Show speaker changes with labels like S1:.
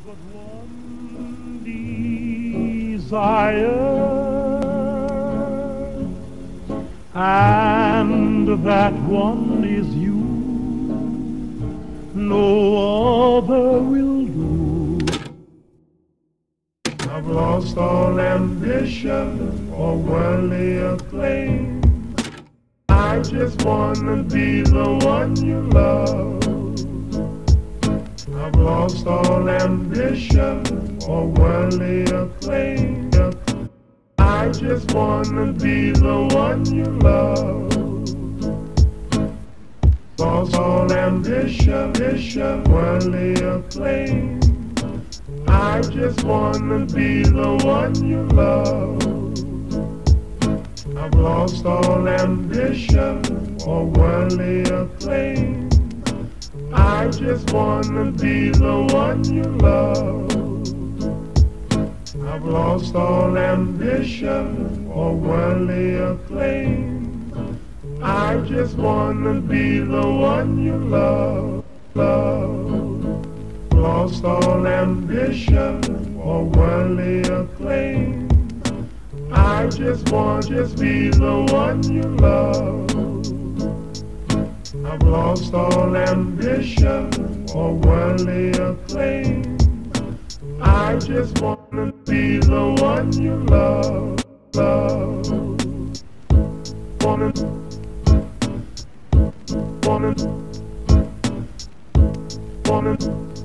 S1: but one desire, and that one is you. No other will do. I've lost all ambition or worldly acclaim. I just wanna be the one you love. I've lost all ambition or worldly acclaim. I just wanna be the one you love. Lost all ambition, worldly acclaim. I just wanna be the one you love. I've lost all ambition or worldly acclaim. I just wanna be the one you love. I've lost all ambition or worldly acclaim. I just wanna be the one you love, love. Lost all ambition or worldly acclaim. I just be the one you love. I've lost all ambition or worldly acclaim. I just wanna be the one you love, love. Wanna, wanna, wanna.